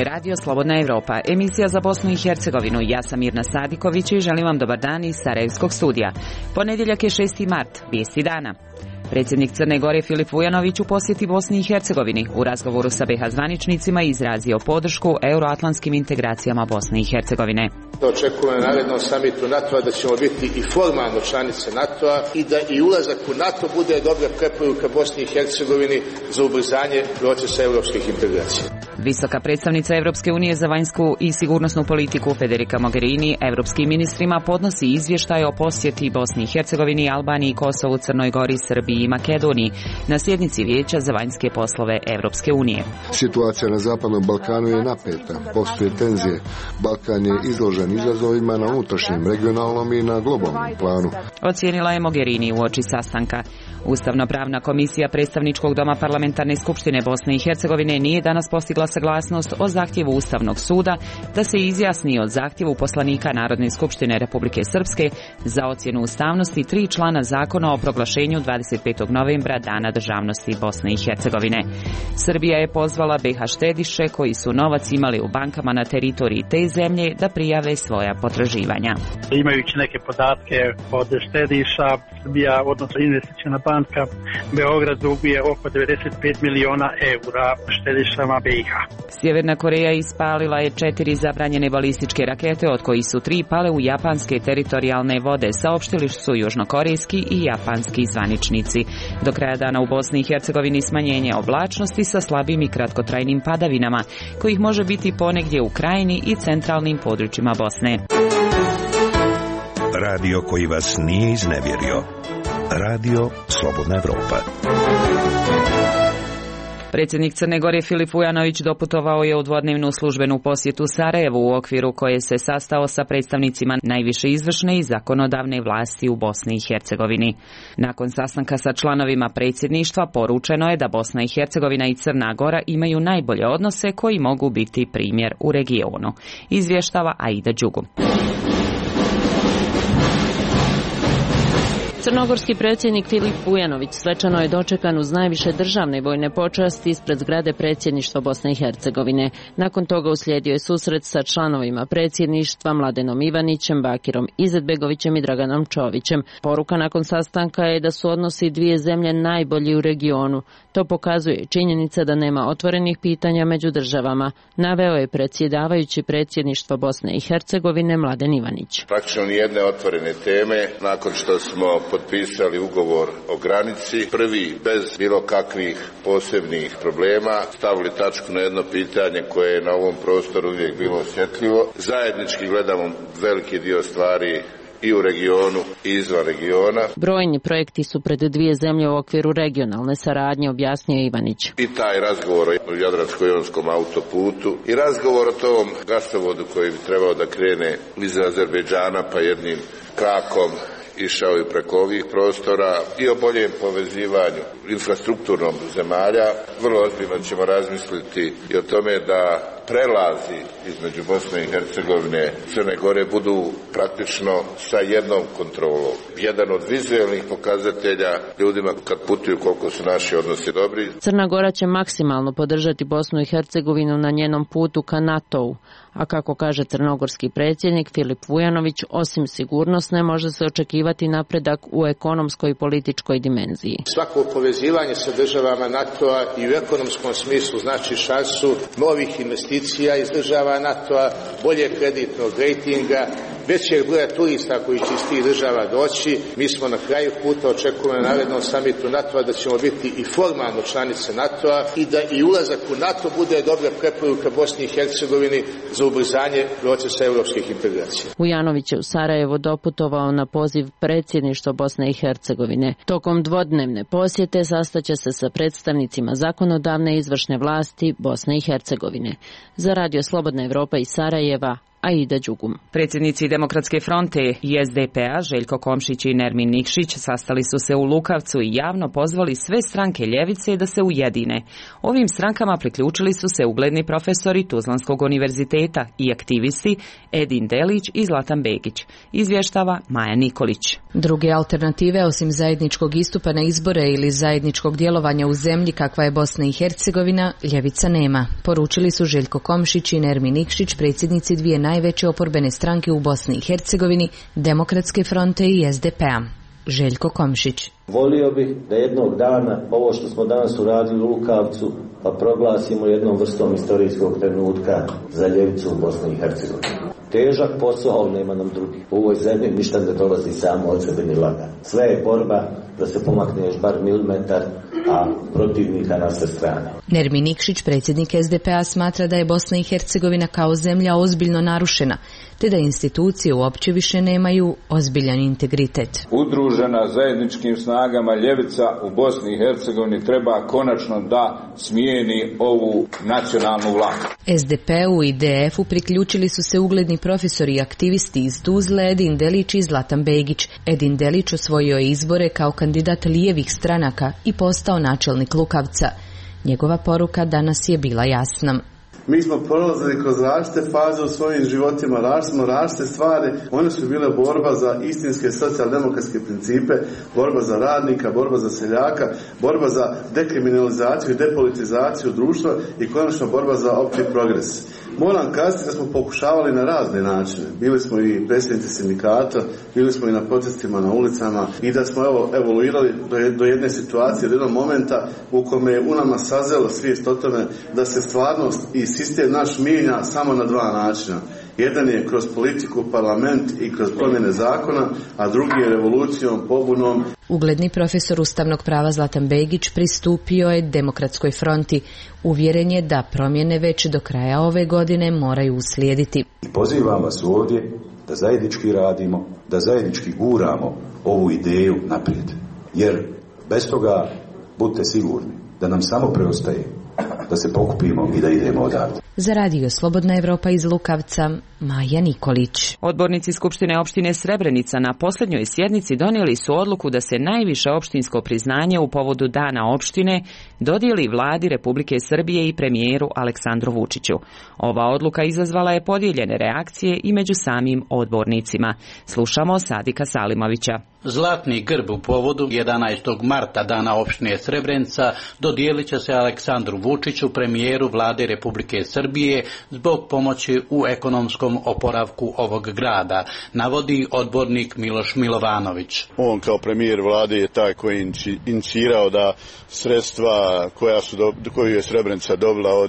je Radio Slobodna Evropa, emisija za Bosnu i Hercegovinu. Ja sam Mirna Sadiković i želim vam dobar dan iz Sarajevskog studija. Ponedjeljak je 6. mart, vijesti dana. Predsjednik Crne Gore Filip Vujanović u posjeti Bosni i Hercegovini u razgovoru sa BiH zvaničnicima izrazio podršku euroatlantskim integracijama Bosne i Hercegovine. Očekujemo na narednom samitu NATO-a da ćemo biti i formalno članice NATO-a i da i ulazak u NATO bude dobra preporuka Bosni i Hercegovini za ubrzanje procesa europskih integracija. Visoka predstavnica Europske unije za vanjsku i sigurnosnu politiku Federica Mogherini europskim ministrima podnosi izvještaj o posjeti Bosni i Hercegovini, Albaniji, Kosovu, Crnoj Gori, Srbiji i Makedoniji na sjednici Vijeća za vanjske poslove Europske unije. Situacija na Zapadnom Balkanu je napeta, postoje tenzije. Balkan je izložen izazovima na unutrašnjem, regionalnom i na globalnom planu. Ocijenila je Mogherini uoči sastanka. Ustavno-pravna komisija predstavničkog doma Parlamentarne skupštine Bosne i Hercegovine nije danas postigla saglasnost o zahtjevu Ustavnog suda da se izjasni o zahtjevu poslanika Narodne skupštine Republike Srpske za ocjenu ustavnosti 3 člana zakona o proglašenju 25. novembra Dana državnosti Bosne i Hercegovine. Srbija je pozvala BiH štediše koji su novac imali u bankama na teritoriji te zemlje da prijave svoja potraživanja. Imajući neke podatke od štediša, Srbija, odnosno investiciona banka Beograd duguje oko 95 miliona eura štedišama BiH. Sjeverna Koreja ispalila je 4 zabranjene balističke rakete, od kojih su 3 pale u japanske teritorijalne vode, saopštili su južnokorejski i japanski zvaničnici. Do kraja dana u Bosni i Hercegovini smanjenje oblačnosti sa slabim i kratkotrajnim padavinama, kojih može biti ponegdje u krajini i centralnim područjima Bosne. Radio koji vas nije iznevjerio. Radio Slobodna Evropa. Predsjednik Crne Gore Filip Vujanović doputovao je u dvodnevnu službenu posjetu Sarajevu u okviru koje se sastao sa predstavnicima najviše izvršne i zakonodavne vlasti u Bosni i Hercegovini. Nakon sastanka sa članovima predsjedništva poručeno je da Bosna i Hercegovina i Crna Gora imaju najbolje odnose koji mogu biti primjer u regionu. Izvještava Aida Đugu. Crnogorski predsjednik Filip Vujanović svečano je dočekan uz najviše državne vojne počasti ispred zgrade predsjedništva Bosne i Hercegovine. Nakon toga uslijedio je susret sa članovima predsjedništva Mladenom Ivanićem, Bakirom Izetbegovićem i Draganom Čovićem. Poruka nakon sastanka je da su odnosi dvije zemlje najbolji u regionu. To pokazuje činjenica da nema otvorenih pitanja među državama, naveo je predsjedavajući predsjedništva Bosne i Hercegovine Mladen Ivanić. Praktično nijedne otvorene teme nakon što smo potpisali ugovor o granici, prvi bez bilo kakvih posebnih problema, stavili tačku na jedno pitanje koje je na ovom prostoru uvijek bilo osjetljivo. Zajednički gledamo veliki dio stvari i u regionu i izvan regiona. Brojni projekti su pred dvije zemlje u okviru regionalne saradnje, objasnio Ivanić. I taj razgovor o Jadransko-jonskom autoputu i razgovor o tom gasovodu koji bi trebao da krene iz Azerbejdžana pa jednim krakom išao i preko ovih prostora i o boljem povezivanju infrastrukturnom zemalja. Vrlo ozbiljno ćemo razmisliti i o tome da prelazi između Bosne i Hercegovine i Crne Gore budu praktično sa jednom kontrolom. Jedan od vizualnih pokazatelja ljudima kad putuju koliko su naši odnosi dobri. Crna Gora će maksimalno podržati Bosnu i Hercegovinu na njenom putu ka NATO-u, a kako kaže crnogorski predsjednik Filip Vujanović, osim sigurnosne može se očekivati napredak u ekonomskoj i političkoj dimenziji. Svako povezivanje sa državama NATO-a i u ekonomskom smislu znači šansu novih investicija iz država NATO-a, bolje kreditnog rejtinga, većeg broja turista koji će iz tih država doći. Mi smo na kraju puta, očekujemo na narednom samitu NATO-a da ćemo biti i formalno članice NATO-a i da i ulazak u NATO bude dobra preporuka Bosni i Hercegovini za ubrzanje procesa europskih integracija. Vujanović je u Sarajevo doputovao na poziv predsjedništva Bosne i Hercegovine. Tokom dvodnevne posjete sastaće se sa predstavnicima zakonodavne i izvršne vlasti Bosne i Hercegovine. Za Radio Slobodna Evropa iz Sarajeva, Aida Đugum. Predsjednici Demokratske fronte i SDP-a Željko Komšić i Nermin Nikšić sastali su se u Lukavcu i javno pozvali sve stranke ljevice da se ujedine. Ovim strankama priključili su se ugledni profesori Tuzlanskog univerziteta i aktivisti Edin Delić i Zlatan Begić. Izvještava Maja Nikolić. Druge alternative osim zajedničkog istupa na izbore ili zajedničkog djelovanja u zemlji kakva je Bosna i Hercegovina, ljevica nema, poručili su Željko Komšić i Nermin Nikšić, predsjednici dvije najveće oporbene stranke u Bosni i Hercegovini, Demokratske fronte i SDP-a. Željko Komšić. Volio bih da jednog dana ovo što smo danas uradili u Lukavcu pa proglasimo jednom vrstom istorijskog trenutka za ljevicu u Bosni i Hercegovini. Težak posao, ali nema nam drugi. U ovoj zemlji ništa ne dolazi samo od sebe ni laga. Sve je borba da se pomakne još bar milimetar, a protivnika na sve strane. Nermin Nikšić, predsjednik SDP-a, smatra da je Bosna i Hercegovina kao zemlja ozbiljno narušena, te da institucije uopće više nemaju ozbiljan integritet. Udružena zajedničkim snagama ljevica u Bosni i Hercegovini treba konačno da smijeni ovu nacionalnu vlast. SDP-u i DF-u priključili su se ugledni profesori i aktivisti iz Tuzle Edin Delić i Zlatan Begić. Edin Delić osvojio je izbore kao kandidat lijevih stranaka i postao načelnik Lukavca. Njegova poruka danas je bila jasna. Mi smo prolazili kroz različite faze u svojim životima, različite stvari. One su bile borba za istinske socijaldemokratske principe, borba za radnika, borba za seljaka, borba za dekriminalizaciju i depolitizaciju društva i konačno borba za opći progres. Moram kazati da smo pokušavali na razne načine. Bili smo i predsjednici sindikata, bili smo i na protestima na ulicama i da smo evoluirali do jedne situacije, do jednog momenta u kome je u nama sazelo svijest o tome da se stvarnost i sistem naš mijenja samo na dva načina. Jedan je kroz politiku, parlament i kroz promjene zakona, a drugi je revolucijom, pobunom. Ugledni profesor ustavnog prava Zlatan Begić pristupio je Demokratskoj fronti. Uvjeren je da promjene već do kraja ove godine moraju uslijediti. Pozivam vas ovdje da zajednički radimo, da zajednički guramo ovu ideju naprijed. Jer bez toga budite sigurni da nam samo preostaje da se pokupimo i da idemo odavde. Za Radio Slobodna Evropa iz Lukavca, Maja Nikolić. Odbornici Skupštine opštine Srebrenica na posljednjoj sjednici donijeli su odluku da se najviše opštinsko priznanje u povodu Dana opštine dodijeli Vladi Republike Srbije i premijeru Aleksandru Vučiću. Ova odluka izazvala je podijeljene reakcije i među samim odbornicima. Slušamo Sadika Salimovića. Zlatni grb u povodu 11. marta Dana opštine Srebrenica dodijelit će se Aleksandru Vučiću, premijeru Vlade Republike Srbije, zbog pomoći u ekonomskom oporavku ovog grada, navodi odbornik Miloš Milovanović. On kao premijer Vlade je taj koji je inicirao da sredstva koju je Srebrenica dobila od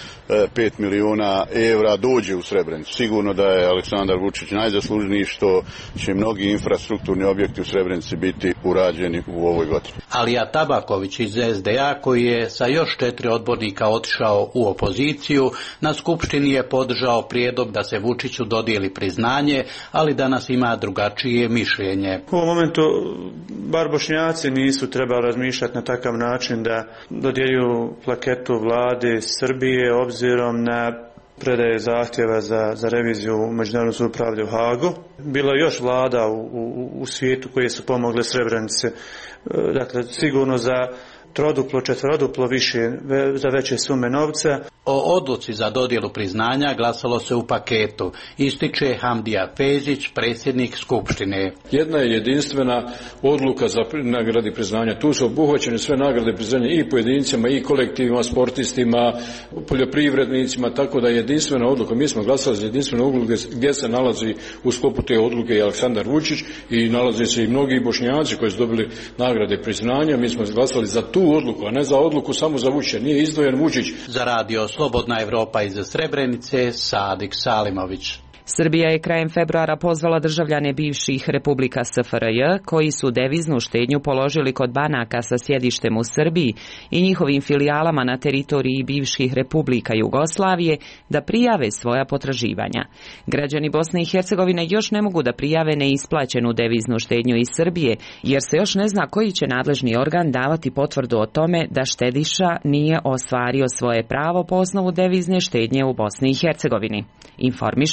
5 milijuna evra dođe u Srebrenicu. Sigurno da je Aleksandar Vučić najzaslužniji što će mnogi infrastrukturni objekti u Srebrenici biti urađeni u ovoj godini. Alija Tabaković iz SDA, koji je sa još 4 odbornika otišao u opoziciju, na skupštini je podržao prijedlog da se Vučiću dodijeli priznanje, ali danas ima drugačije mišljenje. U ovom momentu bar Bošnjaci nisu trebali razmišljati na takav način da dodjeljuju plaketu Vlade Srbije obzirom na predaje zahtjeva za reviziju Međunarodnog suda pravde u Hagu. Bilo je još vlada u svijetu koje su pomogle Srebrenici, dakle sigurno za troduplo, četveroduplo više, za veće sume novca. O odluci za dodjelu priznanja glasalo se u paketu, ističe Hamdija Fezić, predsjednik Skupštine. Jedna je jedinstvena odluka za nagrade priznanja. Tu su obuhvaćene sve nagrade priznanja i pojedincima, i kolektivima, sportistima, poljoprivrednicima, tako da je jedinstvena odluka. Mi smo glasali za jedinstvenu odluku gdje se nalazi u sklopu te odluke i Aleksandar Vučić i nalaze se i mnogi Bošnjaci koji su dobili nagrade priznanja. Mi smo glasali za tu odluku, a ne za odluku samo za Vučića. Nije izdvojen Vučić. Za Radio Slobodna Evropa iz Srebrenice, Sadik Salimović. Srbija je krajem februara pozvala državljane bivših republika SFRJ koji su deviznu štednju položili kod banaka sa sjedištem u Srbiji i njihovim filijalama na teritoriji bivših republika Jugoslavije da prijave svoja potraživanja. Građani Bosne i Hercegovine još ne mogu da prijave neisplaćenu deviznu štednju iz Srbije jer se još ne zna koji će nadležni organ davati potvrdu o tome da štediša nije ostvario svoje pravo po osnovu devizne štednje u Bosni i Hercegovini, informiše Erdo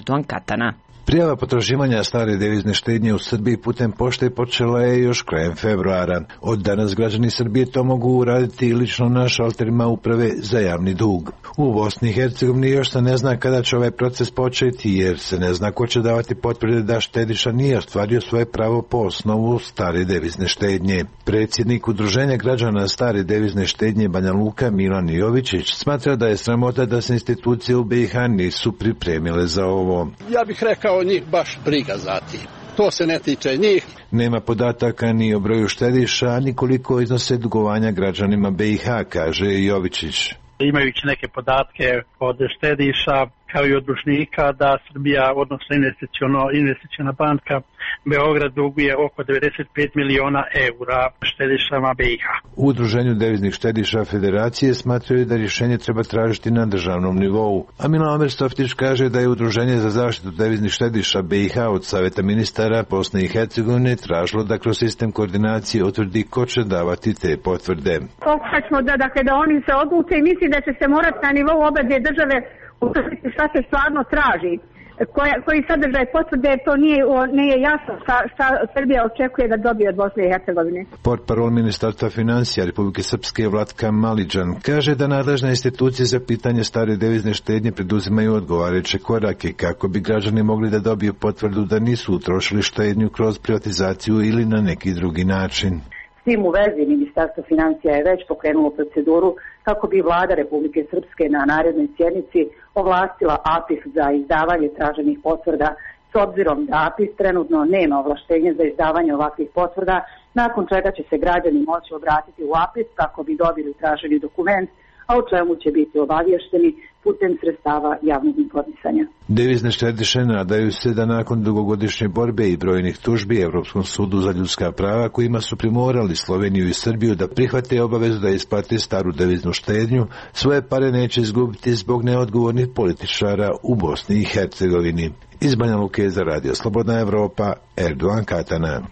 Erdogan Katana. Prijava potraživanja stare devizne štednje u Srbiji putem pošte počela je još krajem februara. Od danas građani Srbije to mogu uraditi i lično na šalterima uprave za javni dug. U Bosni i Hercegovini još se ne zna kada će ovaj proces početi, jer se ne zna ko će davati potvrde da štediša nije ostvario svoje pravo po osnovu stare devizne štednje. Predsjednik Udruženja građana stare devizne štednje Banja Luka Milan Jovičić smatra da je sramota da se institucije u BiH nisu pripremile za ovo. Ja bih rekao njih baš briga za tim. To se ne tiče njih. Nema podataka ni o broju štediša, ni koliko iznose dugovanja građanima BiH, kaže Jovičić. Imajući neke podatke od štediša kao i od dužnika da Srbija, odnosno investiciona banka Beograd duguje oko 95 miliona eura štedišama BiH. U Udruženju deviznih štediša Federacije smatraju da rješenje treba tražiti na državnom nivou. A Milan Stoftić kaže da je Udruženje za zaštitu deviznih štediša BiH od Saveta ministara Bosne i Hercegovine tražilo da kroz sistem koordinacije utvrdi ko će davati te potvrde. Pokušaćemo da oni se odluče i misli da će se morati na nivou obe dvije države utvrditi šta se stvarno traži, koji sadržaj potvrde, to nije jasno šta Srbija očekuje da dobije od Bosne i Hercegovine. Portparol Ministarstva financija Republike Srpske Vlatka Maliđan kaže da nadležne institucije za pitanje stare devizne štednje preduzimaju odgovarajuće korake kako bi građani mogli da dobiju potvrdu da nisu utrošili štednju kroz privatizaciju ili na neki drugi način. S tim u vezi Ministarstvo financija je već pokrenulo proceduru kako bi Vlada Republike Srpske na narednoj sjednici ovlastila APIF za izdavanje traženih potvrda, s obzirom da APIF trenutno nema ovlaštenje za izdavanje ovakvih potvrda, nakon čega će se građani moći obratiti u APIF kako bi dobili traženi dokument, a o čemu će biti obavješteni putem sredstava javnog informisanja. Devizne štediše nadaju se da nakon dugogodišnje borbe i brojnih tužbi Europskom sudu za ljudska prava, kojima su primorali Sloveniju i Srbiju da prihvate obavezu da isplate staru deviznu štednju, svoje pare neće izgubiti zbog neodgovornih političara u Bosni i Hercegovini. Iz Banja Luke za Radio Slobodna Evropa, Erdogan Katana.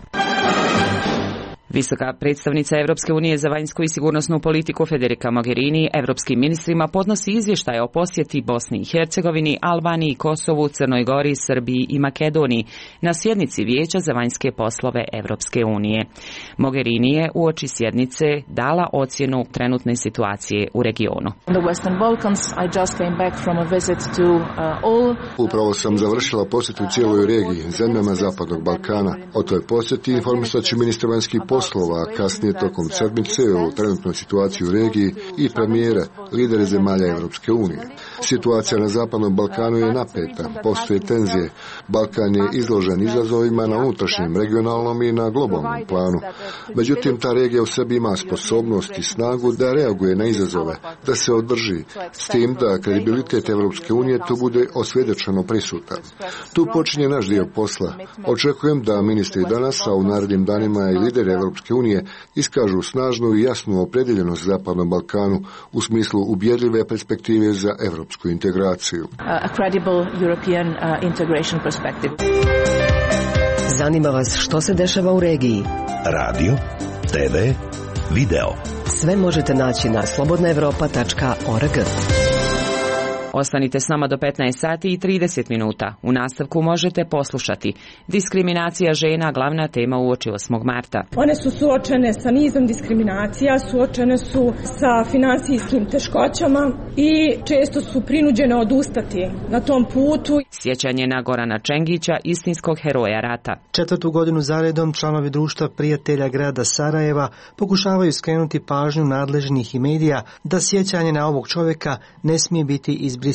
Visoka predstavnica Evropske unije za vanjsku i sigurnosnu politiku Federica Mogherini evropskim ministrima podnosi izvještaj o posjeti Bosni i Hercegovini, Albaniji, Kosovu, Crnoj Gori, Srbiji i Makedoniji na sjednici Vijeća za vanjske poslove Evropske unije. Mogherini je uoči sjednice dala ocjenu trenutne situacije u regionu. Upravo sam završila posjet u cijeloj regiji, zemljama Zapadnog Balkana. O toj posjeti informisat će ministar vanjskih poslova, a kasnije tokom sedmice o trenutnoj situaciji u regiji i premijere, lidere zemalja Evropske unije. Situacija na Zapadnom Balkanu je napeta, postoje tenzije. Balkan je izložen izazovima na unutrašnjem, regionalnom i na globalnom planu. Međutim, ta regija u sebi ima sposobnost i snagu da reaguje na izazove, da se održi, s tim da kredibilitet Evropske unije tu bude osvjedočeno prisutan. Tu počinje naš dio posla. Očekujem da ministri danas, a u narednim danima i lideri Evropske unije iskažu snažnu i jasnu opredjeljenost Zapadnom Balkanu u smislu ubjedljive perspektive za evropsku integraciju. Zanima vas što se dešava u regiji? Radio, TV, video. Sve možete naći na slobodnaevropa.org. Ostanite s nama do 15 sati i 30 minuta. U nastavku možete poslušati diskriminacija žena, glavna tema uoči 8. marta. One su suočene sa nizom diskriminacija, suočene su sa finansijskim teškoćama i često su prinuđene odustati na tom putu. Sjećanje na Gorana Čengića, istinskog heroja rata. 4. godinu zaredom članovi društva prijatelja grada Sarajeva pokušavaju skrenuti pažnju nadležnih i medija da sjećanje na ovog čovjeka ne smije biti izbrisano.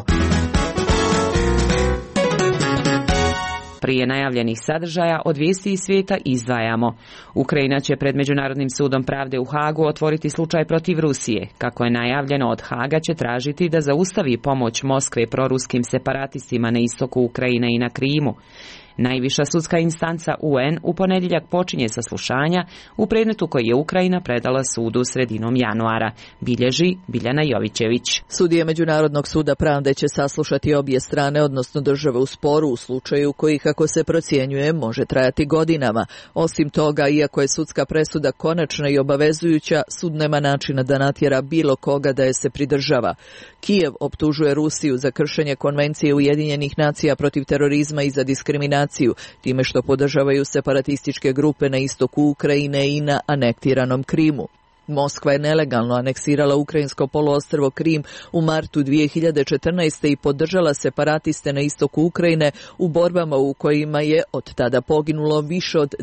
Prije najavljenih sadržaja od vijesti iz svijeta izdvajamo. Ukrajina će pred Međunarodnim sudom pravde u Hagu otvoriti slučaj protiv Rusije. Kako je najavljeno, od Haga će tražiti da zaustavi pomoć Moskve proruskim separatistima na istoku Ukrajine i na Krimu. Najviša sudska instanca UN u ponedjeljak počinje saslušanja u predmetu koji je Ukrajina predala sudu sredinom januara, bilježi Biljana Jovićević. Sudije Međunarodnog suda pravde će saslušati obje strane, odnosno države u sporu, u slučaju koji, kako se procjenjuje, može trajati godinama. Osim toga, iako je sudska presuda konačna i obavezujuća, sud nema načina da natjera bilo koga da je se pridržava. Kijev optužuje Rusiju za kršenje Konvencije Ujedinjenih nacija protiv terorizma i za diskriminaciju, time što podržavaju separatističke grupe na istoku Ukrajine i na anektiranom Krimu. Moskva je nelegalno aneksirala ukrajinsko poluostrvo Krim u martu 2014. i podržala separatiste na istoku Ukrajine u borbama u kojima je od tada poginulo više od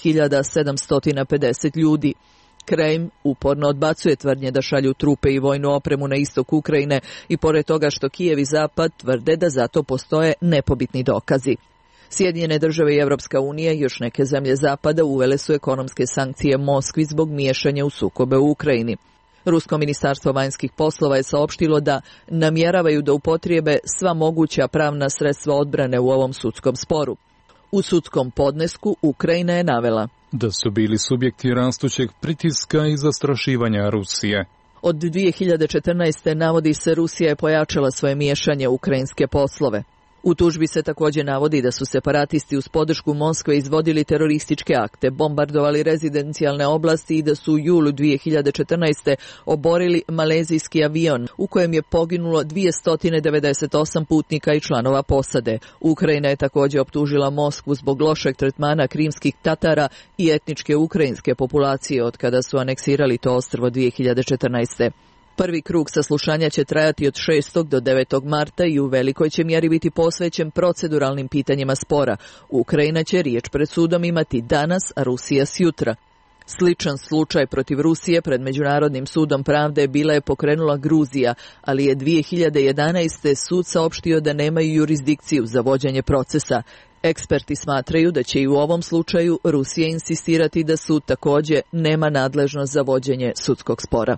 9750 ljudi. Kreml uporno odbacuje tvrdnje da šalju trupe i vojnu opremu na istok Ukrajine i pored toga što Kijev i Zapad tvrde da za to postoje nepobitni dokazi. Sjedinjene države i Europska unija i još neke zemlje Zapada uvele su ekonomske sankcije Moskvi zbog miješanja u sukobe u Ukrajini. Rusko ministarstvo vanjskih poslova je saopštilo da namjeravaju da upotrijebe sva moguća pravna sredstva odbrane u ovom sudskom sporu. U sudskom podnesku Ukrajina je navela da su bili subjekti rastućeg pritiska i zastrašivanja Rusije. Od 2014. navodi se Rusija je pojačala svoje miješanje u ukrajinske poslove. U tužbi se također navodi da su separatisti uz podršku Moskve izvodili terorističke akte, bombardovali rezidencijalne oblasti i da su u julu 2014. oborili malezijski avion u kojem je poginulo 298 putnika i članova posade. Ukrajina je također optužila Moskvu zbog lošeg tretmana krimskih Tatara i etničke ukrajinske populacije od kada su aneksirali to ostrvo 2014. Prvi krug saslušanja će trajati od 6. do 9. marta i u velikoj će mjeri biti posvećen proceduralnim pitanjima spora. Ukrajina će riječ pred sudom imati danas, a Rusija sjutra. Sličan slučaj protiv Rusije pred Međunarodnim sudom pravde bila je pokrenula Gruzija, ali je 2011. sud saopštio da nemaju jurisdikciju za vođenje procesa. Eksperti smatraju da će i u ovom slučaju Rusija insistirati da sud također nema nadležnost za vođenje sudskog spora.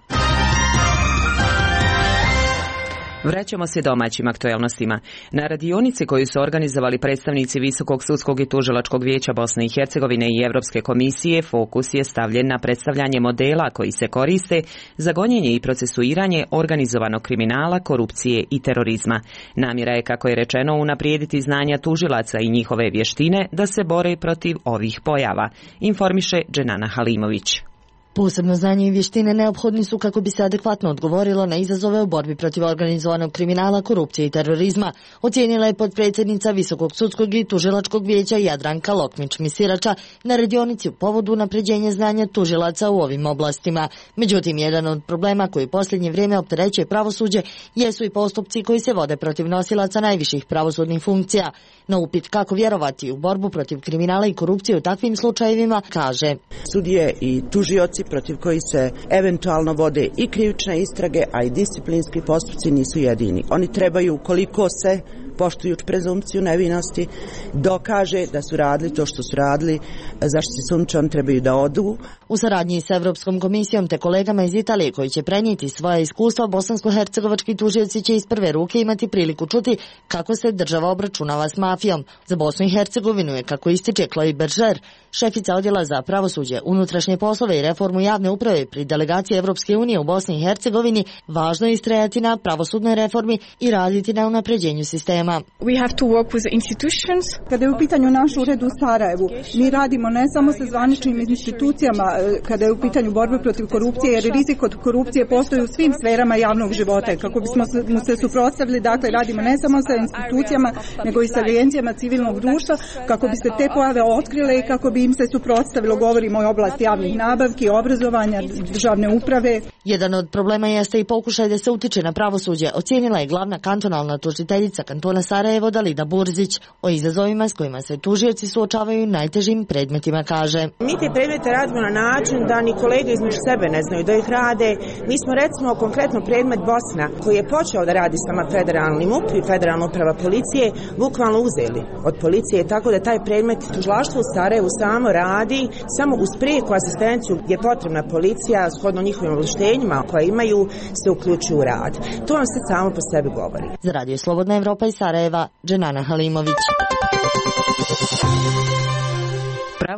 Vraćamo se domaćim aktualnostima. Na radionici koju su organizovali predstavnici Visokog sudskog i tužilačkog vijeća Bosne i Hercegovine i Europske komisije, fokus je stavljen na predstavljanje modela koji se koriste za gonjenje i procesuiranje organizovanog kriminala, korupcije i terorizma. Namjera je, kako je rečeno, unaprijediti znanja tužilaca i njihove vještine da se bore protiv ovih pojava, informiše Dženana Halimović. Posebno znanje i vještine neophodni su kako bi se adekvatno odgovorilo na izazove u borbi protiv organizovanog kriminala, korupcije i terorizma, ocijenila je potpredsjednica Visokog sudskog i tužilačkog vijeća Jadranka Lokmić-Misirača na radionici u povodu unapređenja znanja tužilaca u ovim oblastima. Međutim, jedan od problema koji u posljednje vrijeme opterećuje pravosuđe jesu i postupci koji se vode protiv nosilaca najviših pravosudnih funkcija. Na upit kako vjerovati u borbu protiv kriminala i korupcije u takvim slučajevima, kaže: Sudije i tužioci protiv koji se eventualno vode i krivične istrage, a i disciplinski postupci nisu jedini. Oni trebaju, koliko se poštujući prezumpciju nevinosti, dokaže da su radili to što su radili, zašto se sumnjiče, oni trebaju da odu. U saradnji s Europskom komisijom te kolegama iz Italije koji će prenijeti svoje iskustva, bosansko-hercegovački tužioci će iz prve ruke imati priliku čuti kako se država obračunava s mafijom. Za Bosnu i Hercegovinu je, kako ističe Chloe Berger, šefica odjela za pravosuđe, unutrašnje poslove i reformu javne uprave pri delegaciji Evropske unije u Bosni i Hercegovini, važno je istrajati na pravosudnoj reformi i raditi na unapređenju sistema. We have to work with institutions. Kada je u pitanju naš ured u Sarajevu, mi radimo ne samo sa zvaničnim institucijama kada je u pitanju borba protiv korupcije, jer rizik od korupcije postoji u svim sferama javnog života. Kako bismo mu se suprotstavili, dakle radimo ne samo sa institucijama, nego i sa agencijama civilnog društva, kako bi se te pojave otkrile i kako bi im se suprotstavilo. Govorimo o oblasti javnih nabavki, obrazovanja, državne uprave. Jedan od problema jeste i pokušaj da se utiče na pravosuđe, ocijenila je glavna kantonalna tužiteljica kantona Sarajevo Dalida Burzić. O izazovima s kojima se tužioci suočavaju najtežim predmetima kaže: Mi te predmete radimo na način da ni kolege između sebe ne znaju da ih rade. Mi smo recimo konkretno predmet Bosna koji je počeo da radi sama federalni MUP i federalna uprava policije bukvalno uzeli od policije, tako da taj predmet tužilaštvo u Sarajevu samo radi samo uz prijeku asistenciju gdje je potrebna policija shodno njihovim ovlaštenjima koja imaju se uključuju u rad. To vam se samo po sebi govori. Za Radio Slobodna Evropa iz Sarajeva, Dženana Halimović.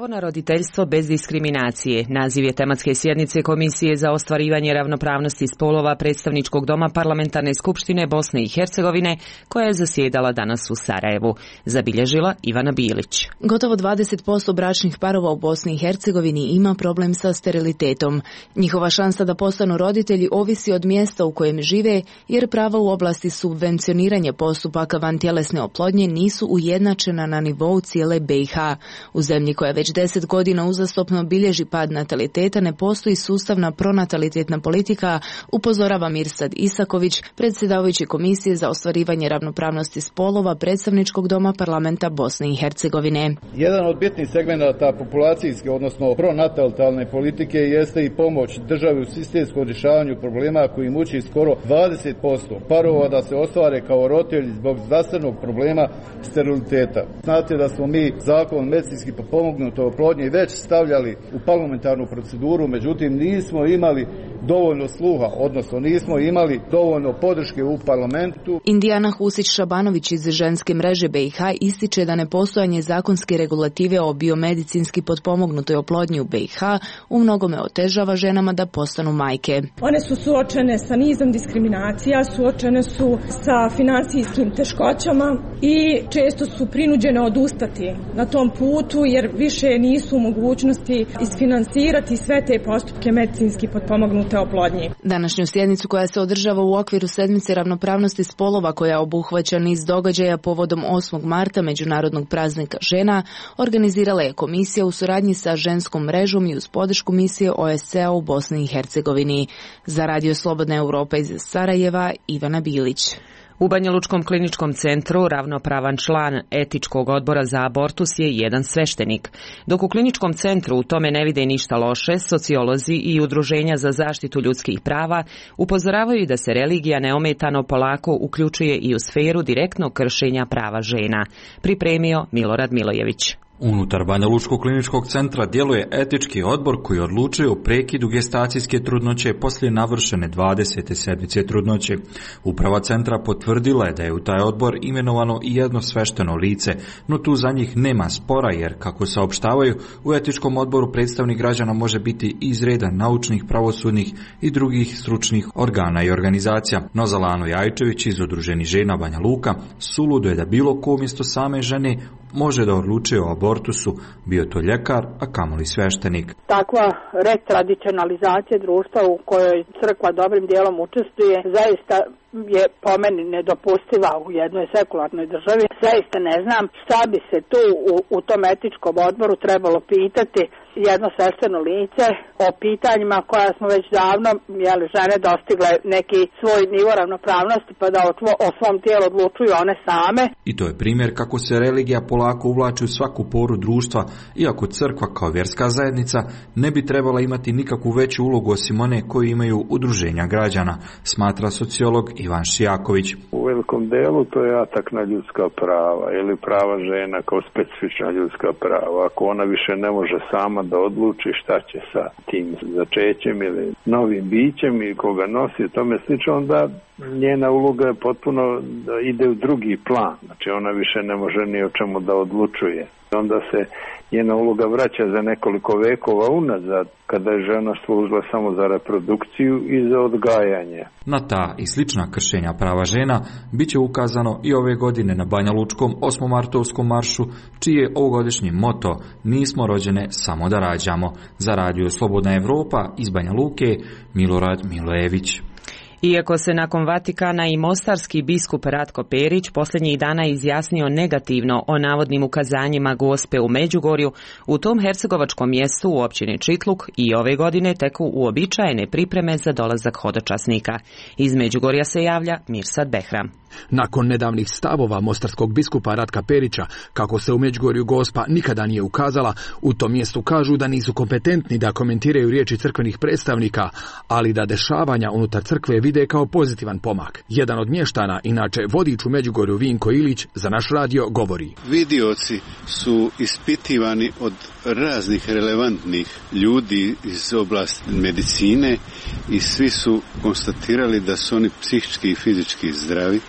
Pravo na roditeljstvo bez diskriminacije naziv je tematske sjednice Komisije za ostvarivanje ravnopravnosti spolova Predstavničkog doma Parlamentarne skupštine Bosne i Hercegovine, koja je zasjedala danas u Sarajevu, zabilježila Ivana Bilić. Gotovo 20% bračnih parova u Bosni i Hercegovini ima problem sa sterilitetom. Njihova šansa da postanu roditelji ovisi od mjesta u kojem žive, jer prava u oblasti subvencioniranja postupaka vantjelesne oplodnje nisu ujednačena na nivou cijele BiH. U zemlji koja već 10 godina uzastopno bilježi pad nataliteta ne postoji sustavna pronatalitetna politika, upozorava Mirsad Isaković, predsjedavajući Komisije za ostvarivanje ravnopravnosti spolova Predstavničkog doma parlamenta Bosne i Hercegovine. Jedan od bitnih segmenata populacijske, odnosno pronatalitetne politike jeste i pomoć državi u sistemskom rješavanju problema koji muči skoro 20% parova da se ostvare kao roditelji zbog zdravstvenog problema steriliteta. Znate da smo mi zakon medicinski potpomognute oplodnje već stavljali u parlamentarnu proceduru, međutim nismo imali dovoljno sluha, odnosno nismo imali dovoljno podrške u parlamentu. Indijana Husić-Šabanović iz ženske mreže BiH ističe da nepostojanje zakonske regulative o biomedicinski potpomognutoj oplodnji u BiH u mnogome otežava ženama da postanu majke. One su suočene sa nizom diskriminacija, suočene su sa financijskim teškoćama i često su prinuđene odustati na tom putu jer više nisu u mogućnosti isfinansirati sve te postupke medicinski potpomognute oplodnje. Današnju sjednicu koja se održava u okviru sedmice ravnopravnosti spolova koja obuhvaća niz događaja povodom 8. marta Međunarodnog praznika žena, organizirala je komisija u suradnji sa ženskom mrežom i uz podršku misije OSCE-a u Bosni i Hercegovini. Za Radio Slobodna Europa iz Sarajeva, Ivana Bilić. U Banjalučkom kliničkom centru ravnopravan član etičkog odbora za abortus je jedan sveštenik. Dok u kliničkom centru u tome ne vide ništa loše, sociolozi i udruženja za zaštitu ljudskih prava upozoravaju da se religija neometano polako uključuje i u sferu direktnog kršenja prava žena. Pripremio Milorad Milojević. Unutar Banjalučkog kliničkog centra djeluje etički odbor koji odlučuje o prekidu gestacijske trudnoće poslije navršene 20. sedmice trudnoće. Uprava centra potvrdila je da je u taj odbor imenovano i jedno svešteno lice, no tu za njih nema spora jer, kako saopštavaju, u etičkom odboru predstavnik građana može biti iz reda naučnih, pravosudnih i drugih stručnih organa i organizacija. No Zalano Jajčević iz Udruženih žena Banja Luka suludo je da bilo ko umjesto same žene može da odlučuje o abortusu, bio to ljekar, a kamoli sveštenik. Takva retradicionalizacija društva u kojoj crkva dobrim dijelom učestvuje zaista je po meni nedopustiva u jednoj sekularnoj državi. Zaista ne znam šta bi se tu u tom etičkom odboru trebalo pitati jedno svešteno lice o pitanjima koja smo već davno žene dostigle neki svoj nivo ravnopravnosti pa da o svom tijelu odlučuju one same. I to je primjer kako se religija polako uvlači u svaku poru društva, iako crkva kao vjerska zajednica ne bi trebala imati nikakvu veću ulogu osim one koju imaju udruženja građana, smatra sociolog Ivan Šijaković. U velikom delu to je atak na ljudska prava ili prava žena kao specifična ljudska prava. Ako ona više ne može sama da odluči šta će sa tim začećem ili novim bićem i koga nosi i tome slično, onda njena uloga je potpuno da ide u drugi plan. Znači ona više ne može ni o čemu da odlučuje. Onda se njena uloga vraća za nekoliko vekova unazad, kada je žena služila samo za reprodukciju i za odgajanje. Na ta i slična kršenja prava žena bit će ukazano i ove godine na Banjalučkom 8-martovskom maršu, čiji je ovogodišnji moto "Nismo rođene samo da rađamo". Za Radio Slobodna Evropa iz Banja Luke, Milorad Milojević. Iako se nakon Vatikana i mostarski biskup Ratko Perić posljednjih dana izjasnio negativno o navodnim ukazanjima Gospe u Međugorju, u tom hercegovačkom mjestu u općini Čitluk i ove godine teku uobičajene pripreme za dolazak hodočasnika. Iz Međugorja se javlja Mirsad Behram. Nakon nedavnih stavova mostarskog biskupa Ratka Perića, kako se u Međugorju Gospa nikada nije ukazala, u tom mjestu kažu da nisu kompetentni da komentiraju riječi crkvenih predstavnika, ali da dešavanja unutar crkve vide kao pozitivan pomak. Jedan od mještana, inače vodič u Međugorju Vinko Ilić, za naš radio govori. Vidioci su ispitivani od raznih relevantnih ljudi iz oblasti medicine i svi su konstatirali da su oni psihički i fizički zdravi.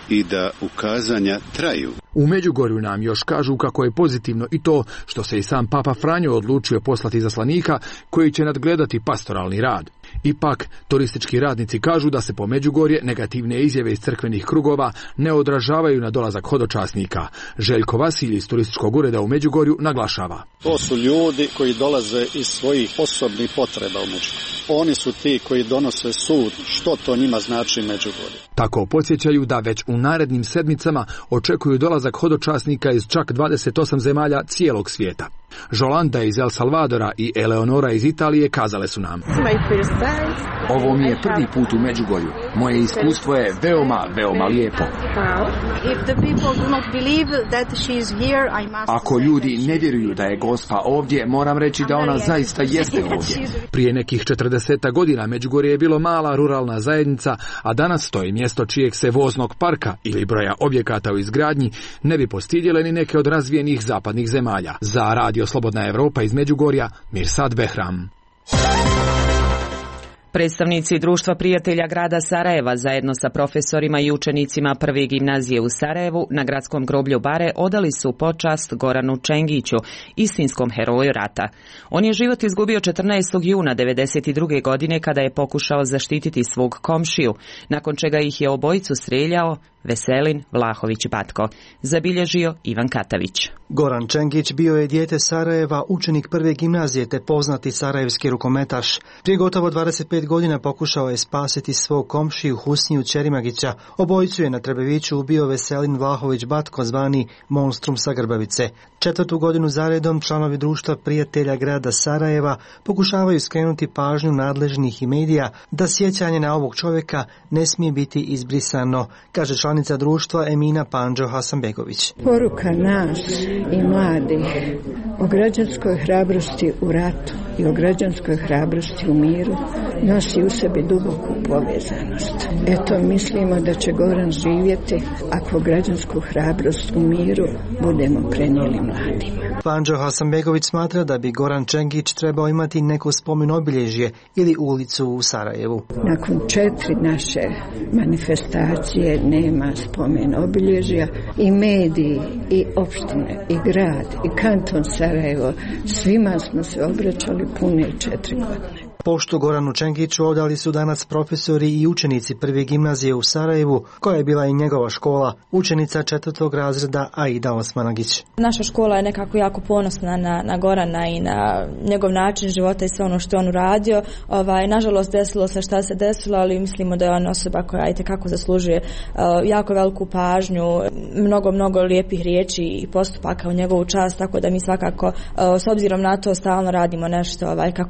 i da ukazanja traju. U Međugorju nam još kažu kako je pozitivno i to što se i sam Papa Franjo odlučio poslati izaslanika koji će nadgledati pastoralni rad. Ipak, turistički radnici kažu da se po Međugorje negativne izjave iz crkvenih krugova ne odražavaju na dolazak hodočasnika. Željko Vasilj iz turističkog ureda u Međugorju naglašava. To su ljudi koji dolaze iz svojih osobnih potreba u Međugorju. Oni su ti koji donose sud što to njima znači Međugorje. Tako podsjećaju da već u narednim sedmicama očekuju dolazak hodočasnika iz čak 28 zemalja cijelog svijeta. Žolanda iz El Salvadora i Eleonora iz Italije kazale su nam: ovo mi je prvi put u Međugorju. Moje iskustvo je veoma lijepo. Ako ljudi ne vjeruju da je Gospa ovdje, moram reći da ona zaista jeste ovdje. Prije nekih 40 godina Međugorje je bilo mala ruralna zajednica, a danas to je mjesto čijeg se voznog parka ili broja objekata u izgradnji ne bi postidjele ni neke od razvijenih zapadnih zemalja. Za Radio Slobodna Evropa iz Međugorja, Mirsad Behram. Predstavnici Društva prijatelja grada Sarajeva zajedno sa profesorima i učenicima Prve gimnazije u Sarajevu na gradskom groblju Bare odali su počast Goranu Čengiću, istinskom heroju rata. On je život izgubio 14. juna 1992. godine kada je pokušao zaštititi svog komšiju, nakon čega ih je obojicu streljao Veselin Vlahović-Batko, zabilježio Ivan Katavić. Goran Čengić bio je dijete Sarajeva, učenik Prve gimnazije te poznati sarajevski rukometaš. Prije gotovo 25 godina pokušao je spasiti svog komšiju Husniju Čerimagića. Obojicu je na Trebeviću ubio Veselin Vlahović-Batko, zvani Monstrum sa Grbavice. 4. godinu zaredom članovi Društva prijatelja grada Sarajeva pokušavaju skrenuti pažnju nadležnih i medija da sjećanje na ovog čovjeka ne smije biti izbrisano, kaže članica društva Emina Pandžo Hasanbegović. Poruka nas i mladih o građanskoj hrabrosti u ratu i o građanskoj hrabrosti u miru nosi u sebi duboku povezanost. Eto, mislimo da će Goran živjeti ako građansku hrabrost u miru budemo prenijeli mladima. Pandžo Hasanbegović smatra da bi Goran Čengić trebao imati neko spomen obilježje ili ulicu u Sarajevu. Nakon 4 naše manifestacije nema spomen obilježja i mediji i opštine i grad i kanton Sarajevo, svima smo se obraćali pune 4 godine. Poštu Goranu Čengiću odali su danas profesori i učenici Prve gimnazije u Sarajevu, koja je bila i njegova škola, učenica 4. razreda Aida Osmanagić. Naša škola je nekako jako ponosna na Gorana i na njegov način života i sve ono što je on uradio. Nažalost, desilo se šta se desilo, ali mislimo da je on osoba koja itekako zaslužuje jako veliku pažnju, mnogo lijepih riječi i postupaka u njegovu čast, tako da mi svakako s obzirom na to stalno radimo nešto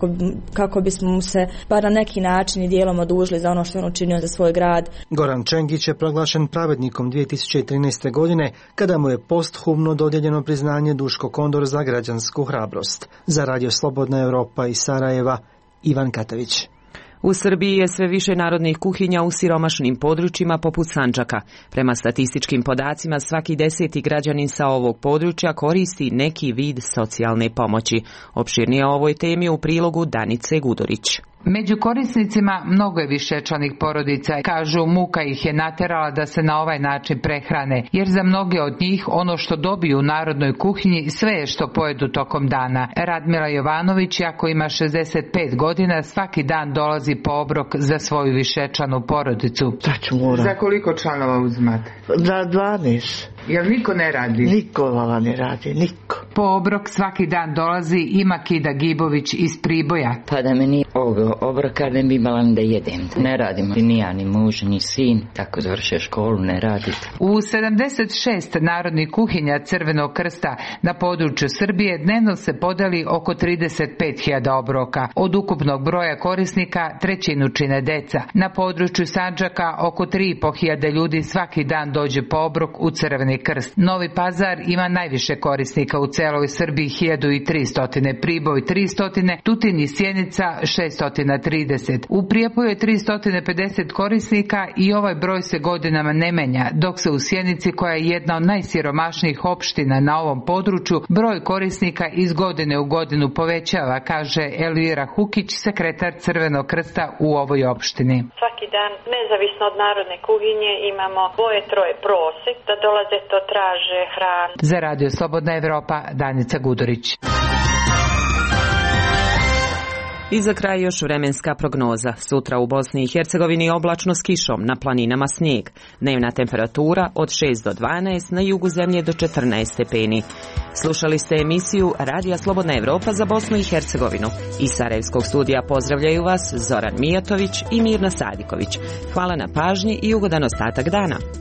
kako bismo mu se bar na neki način i dijelom odužili za ono što on učinio za svoj grad. Goran Čengić je proglašen pravednikom 2013. godine kada mu je posthumno dodijeljeno priznanje Duško Kondor za građansku hrabrost. Za Radio Slobodna Evropa iz Sarajeva, Ivan Katavić. U Srbiji je sve više narodnih kuhinja u siromašnim područjima poput Sandžaka. Prema statističkim podacima, svaki 10. građanin sa ovog područja koristi neki vid socijalne pomoći. Opširnije o ovoj temi u prilogu Danice Gudorić. Među korisnicima mnogo je višečlanih porodica, kažu muka ih je naterala da se na ovaj način prehrane, jer za mnoge od njih ono što dobiju u narodnoj kuhinji sve je što pojedu tokom dana. Radmila Jovanović, ako ima 65 godina, svaki dan dolazi po obrok za svoju višečlanu porodicu. Za koliko članova uzimate? Za 12. Jel niko ne radi? Niko vala ne radi, niko. Po obrok svaki dan dolazi i Makida Gibović iz Priboja. Pa da me nije obroka ne bi imala da jedem. Ne radimo, ni ja, ni muž, ni sin, tako završe školu, ne radite. U 76 narodnih kuhinja Crvenog krsta na području Srbije dnevno se podeli oko 35.000 obroka. Od ukupnog broja korisnika trećinu čine deca. Na području Sandžaka oko 3.500 ljudi svaki dan dođe po obrok u Crveni Krst. Novi Pazar ima najviše korisnika u celoj Srbiji, 1300, Priboj 300, Tutin i Sjenica 630. U Prijepolju je 350 korisnika i ovaj broj se godinama ne menja, dok se u Sjenici, koja je jedna od najsiromašnijih opština na ovom području, broj korisnika iz godine u godinu povećava, kaže Elvira Hukić, sekretar Crvenog krsta u ovoj opštini. Svaki dan, nezavisno od narodne kuhinje, imamo 2-3 prosek da dolaze, to traže hranu. Za Radio Slobodna Evropa, Danica Gudurić. I za kraj još vremenska prognoza. Sutra u Bosni i Hercegovini oblačno s kišom, na planinama snijeg. Dnevna temperatura od 6 do 12, na jugu zemlje do 14 stepeni. Slušali ste emisiju Radija Slobodna Evropa za Bosnu i Hercegovinu. Iz Sarajevskog studija pozdravljaju vas Zoran Mijatović i Mirna Sadiković. Hvala na pažnji i ugodan ostatak dana.